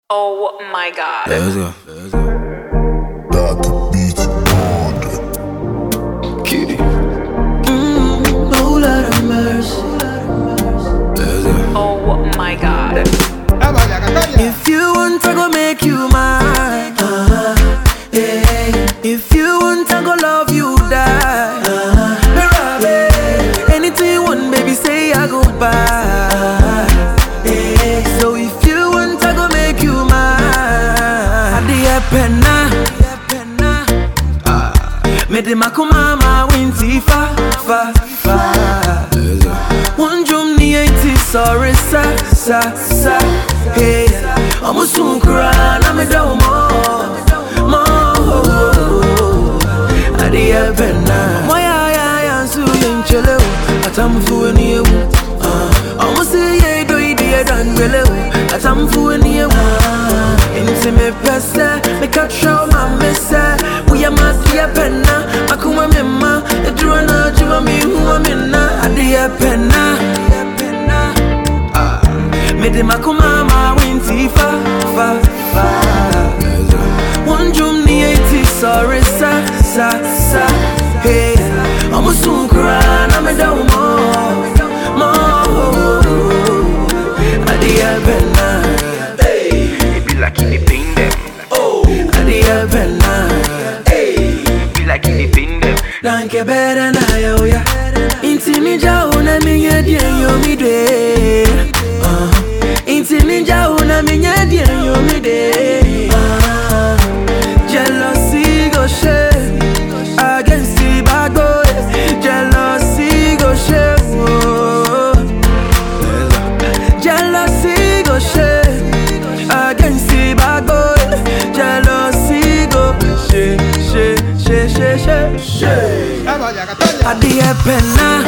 Oh my god. Let's go. That beat God. Kitty. Oh, Lord of mercy. Let's go. Oh my god. If you want, I go make you mine. Yeah. If you want, I go love you, die. Anything you want, baby, say I go buy. Yeah. So if you want, I go make you mine. Adia penna. Me de makumama winti fa. Let's go. One drum ni ain't sorry sa. Hey, I'm a soon cry, I'm a down more. Adia penna. My eye, so in chelo. Atam fu any you. I'm a say, yeah, do it, dear, done below. Atam fu any you. Into me pesa, me cut show my messa. We are my dear penna. Akuma mema, the drona, Juma me, who am in na. Adia penna. Me de makumama winti fa. Let's go. One drum ni 80 sorry sa. Hey, I'm a soon cry, I'm a down more. Adia penna. It be like in the pain them. Adia penna. It be like in the pain them. Danke better na yo ya. Inti ninja una minya die yo mi de. Inti ninja una minya die yo mi de. Jealousy go share against the bad boys. Jealousy go share. Jealousy go share against the bad boys. Jealousy go share. Adia penna.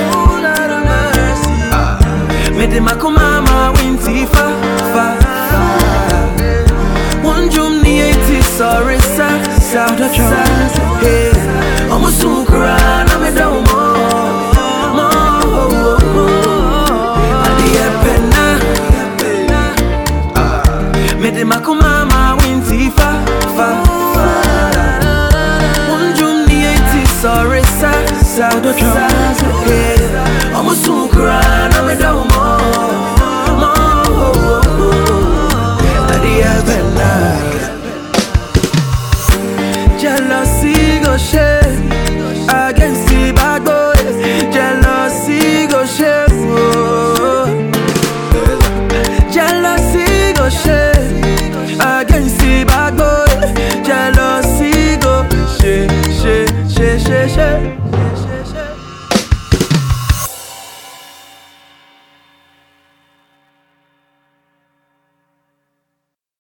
Me de makumama winti fa. One drum ni 80 sorry sa. Hey, I'm a soon cry, I'm a down more. Adia penna. Me de makumama winti fa. One drum ni 80 sorry sa.